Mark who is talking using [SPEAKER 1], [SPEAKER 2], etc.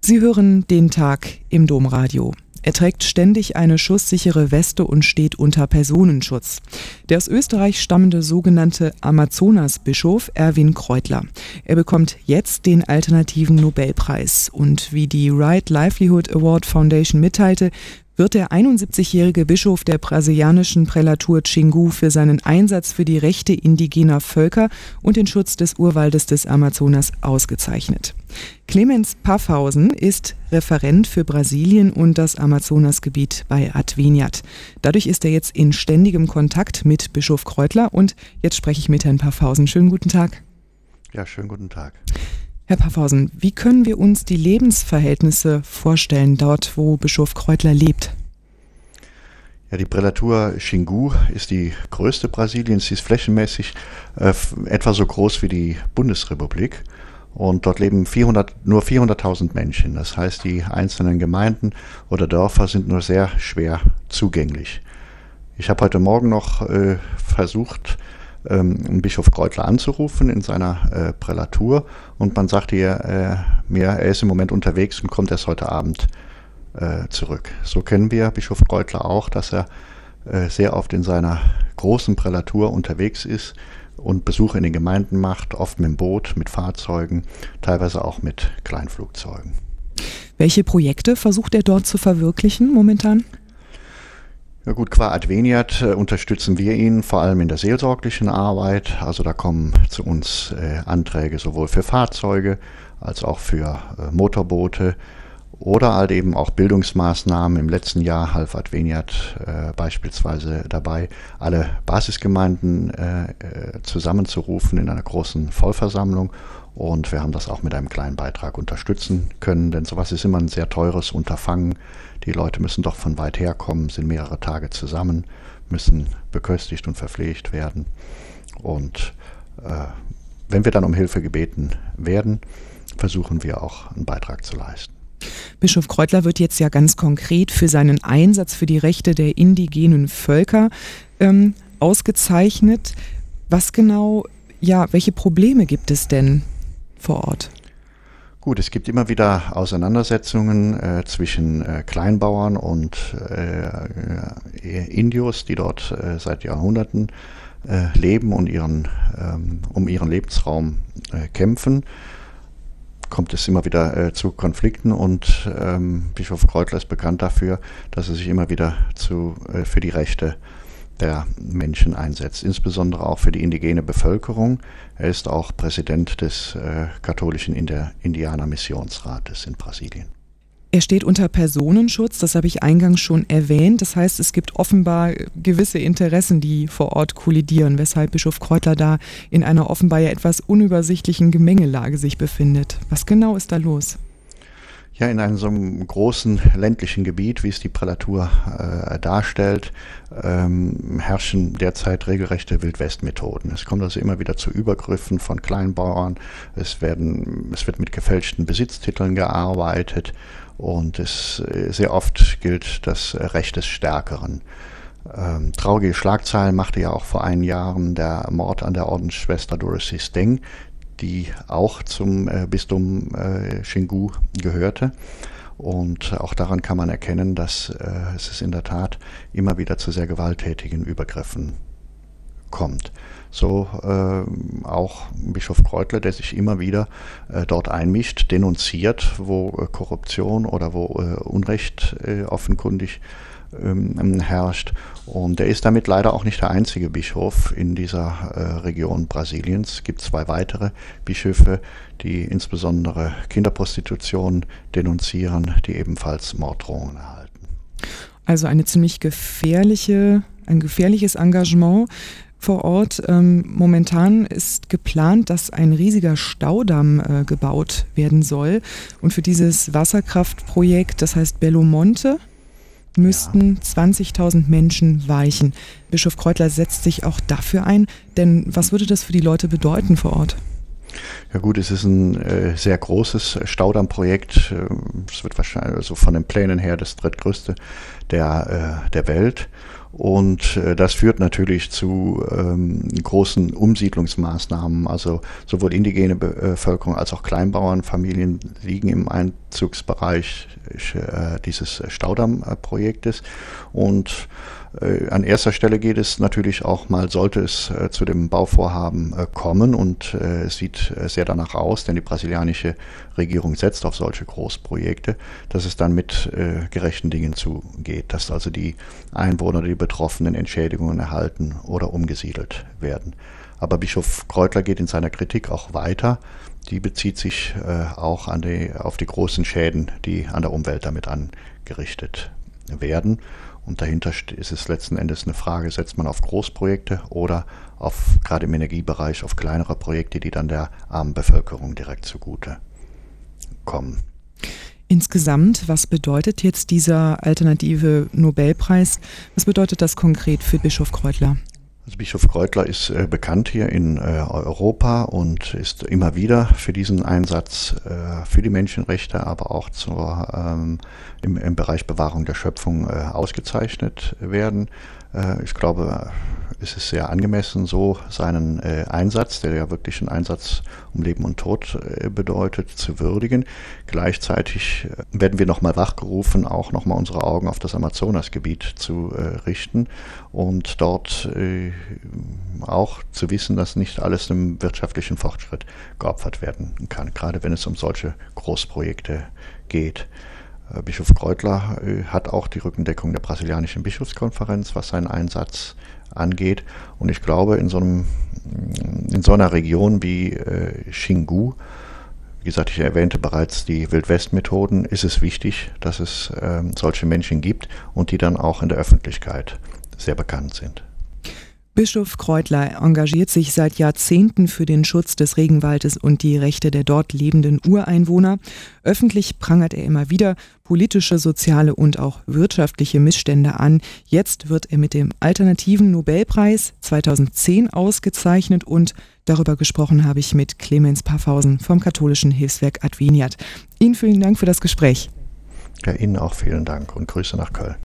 [SPEAKER 1] Sie hören den Tag im Domradio. Er trägt ständig eine schusssichere Weste und steht unter Personenschutz. Der aus Österreich stammende sogenannte Amazonasbischof Erwin Kreutler. Er bekommt jetzt den alternativen Nobelpreis. Und wie die Right Livelihood Award Foundation mitteilte, wird der 71-jährige Bischof der brasilianischen Prälatur Xingu für seinen Einsatz für die Rechte indigener Völker und den Schutz des Urwaldes des Amazonas ausgezeichnet. Clemens Paffhausen ist Referent für Brasilien und das Amazonasgebiet bei Adveniat. Dadurch ist er jetzt in ständigem Kontakt mit Bischof Kreutler und jetzt spreche ich mit Herrn Paffhausen. Schönen guten Tag.
[SPEAKER 2] Ja, schönen guten Tag.
[SPEAKER 1] Herr Paffhausen, wie können wir uns die Lebensverhältnisse vorstellen, dort wo Bischof Kreutler lebt?
[SPEAKER 2] Ja, die Prälatur Xingu ist die größte Brasiliens. Sie ist flächenmäßig etwa so groß wie die Bundesrepublik. Und dort leben nur 400.000 Menschen. Das heißt, die einzelnen Gemeinden oder Dörfer sind nur sehr schwer zugänglich. Ich habe heute Morgen noch versucht, Bischof Kreutler anzurufen in seiner Prälatur, und man sagte mir, er ist im Moment unterwegs und kommt erst heute Abend zurück. So kennen wir Bischof Kreutler auch, dass er sehr oft in seiner großen Prälatur unterwegs ist und Besuche in den Gemeinden macht, oft mit dem Boot, mit Fahrzeugen, teilweise auch mit Kleinflugzeugen.
[SPEAKER 1] Welche Projekte versucht er dort zu verwirklichen momentan?
[SPEAKER 2] Ja gut, qua Adveniat unterstützen wir ihn vor allem in der seelsorglichen Arbeit. Also da kommen zu uns Anträge sowohl für Fahrzeuge als auch für Motorboote oder halt eben auch Bildungsmaßnahmen. Im letzten Jahr half Adveniat beispielsweise dabei, alle Basisgemeinden zusammenzurufen in einer großen Vollversammlung. Und wir haben das auch mit einem kleinen Beitrag unterstützen können, denn sowas ist immer ein sehr teures Unterfangen. Die Leute müssen doch von weit her kommen, sind mehrere Tage zusammen, müssen beköstigt und verpflegt werden. Und wenn wir dann um Hilfe gebeten werden, versuchen wir auch einen Beitrag zu leisten.
[SPEAKER 1] Bischof Kreutler wird jetzt ja ganz konkret für seinen Einsatz für die Rechte der indigenen Völker ausgezeichnet. Was genau, welche Probleme gibt es denn vor Ort?
[SPEAKER 2] Gut, es gibt immer wieder Auseinandersetzungen zwischen Kleinbauern und Indios, die dort seit Jahrhunderten leben und um ihren Lebensraum kämpfen. Kommt es immer wieder zu Konflikten, und Bischof Kreutler ist bekannt dafür, dass er sich immer wieder für die Rechte der Menschen einsetzt, insbesondere auch für die indigene Bevölkerung. Er ist auch Präsident des katholischen Indianer-Missionsrates in Brasilien.
[SPEAKER 1] Er steht unter Personenschutz, das habe ich eingangs schon erwähnt. Das heißt, es gibt offenbar gewisse Interessen, die vor Ort kollidieren, weshalb Bischof Kreutler da in einer offenbar ja etwas unübersichtlichen Gemengelage sich befindet. Was genau ist da los?
[SPEAKER 2] Ja, in einem so einem großen ländlichen Gebiet, wie es die Prälatur darstellt, herrschen derzeit regelrechte Wildwestmethoden. Es kommt also immer wieder zu Übergriffen von Kleinbauern. Es wird mit gefälschten Besitztiteln gearbeitet, und sehr oft gilt das Recht des Stärkeren. Traurige Schlagzeilen machte ja auch vor einigen Jahren der Mord an der Ordensschwester Dorothy Steng, die auch zum Bistum Xingu gehörte. Und auch daran kann man erkennen, dass es in der Tat immer wieder zu sehr gewalttätigen Übergriffen kommt. So auch Bischof Kreutler, der sich immer wieder dort einmischt, denunziert, wo Korruption oder wo Unrecht offenkundig herrscht. Und er ist damit leider auch nicht der einzige Bischof in dieser Region Brasiliens. Es gibt 2 weitere Bischöfe, die insbesondere Kinderprostitution denunzieren, die ebenfalls Morddrohungen erhalten.
[SPEAKER 1] Also ein gefährliches Engagement vor Ort. Momentan ist geplant, dass ein riesiger Staudamm gebaut werden soll. Und für dieses Wasserkraftprojekt, das heißt Belo Monte, müssten 20.000 Menschen weichen. Bischof Kreutler setzt sich auch dafür ein, denn was würde das für die Leute bedeuten vor Ort?
[SPEAKER 2] Ja gut, es ist ein sehr großes Staudammprojekt. Es wird wahrscheinlich von den Plänen her das drittgrößte der Welt. Und das führt natürlich zu großen Umsiedlungsmaßnahmen. Also sowohl indigene Bevölkerung als auch Kleinbauernfamilien liegen im Einzugsbereich dieses Staudammprojektes. Und an erster Stelle geht es natürlich auch mal, sollte es zu dem Bauvorhaben kommen, und es sieht sehr danach aus, denn die brasilianische Regierung setzt auf solche Großprojekte, dass es dann mit gerechten Dingen zugeht, dass also die Einwohner, die Betroffenen Entschädigungen erhalten oder umgesiedelt werden. Aber Bischof Kreutler geht in seiner Kritik auch weiter. Die bezieht sich auch auf die großen Schäden, die an der Umwelt damit angerichtet werden. Und dahinter ist es letzten Endes eine Frage, setzt man auf Großprojekte oder gerade im Energiebereich auf kleinere Projekte, die dann der armen Bevölkerung direkt zugute kommen.
[SPEAKER 1] Insgesamt, was bedeutet jetzt dieser alternative Nobelpreis? Was bedeutet das konkret für Bischof Kreutler?
[SPEAKER 2] Also Bischof Kreutler ist bekannt hier in Europa und ist immer wieder für diesen Einsatz für die Menschenrechte, aber auch im Bereich Bewahrung der Schöpfung ausgezeichnet werden. Ich glaube, es ist sehr angemessen, so seinen Einsatz, der ja wirklich einen Einsatz um Leben und Tod bedeutet, zu würdigen. Gleichzeitig werden wir nochmal wachgerufen, auch nochmal unsere Augen auf das Amazonasgebiet zu richten und dort auch zu wissen, dass nicht alles dem wirtschaftlichen Fortschritt geopfert werden kann, gerade wenn es um solche Großprojekte geht. Bischof Kreutler hat auch die Rückendeckung der brasilianischen Bischofskonferenz, was seinen Einsatz angeht. Und ich glaube, in so einer Region wie Xingu, wie gesagt, ich erwähnte bereits die Wildwest-Methoden, ist es wichtig, dass es solche Menschen gibt und die dann auch in der Öffentlichkeit sehr bekannt sind.
[SPEAKER 1] Bischof Kreutler engagiert sich seit Jahrzehnten für den Schutz des Regenwaldes und die Rechte der dort lebenden Ureinwohner. Öffentlich prangert er immer wieder politische, soziale und auch wirtschaftliche Missstände an. Jetzt wird er mit dem alternativen Nobelpreis 2010 ausgezeichnet, und darüber gesprochen habe ich mit Clemens Paffhausen vom katholischen Hilfswerk Adveniat. Ihnen vielen Dank für das Gespräch.
[SPEAKER 2] Ja, Ihnen auch vielen Dank und Grüße nach Köln.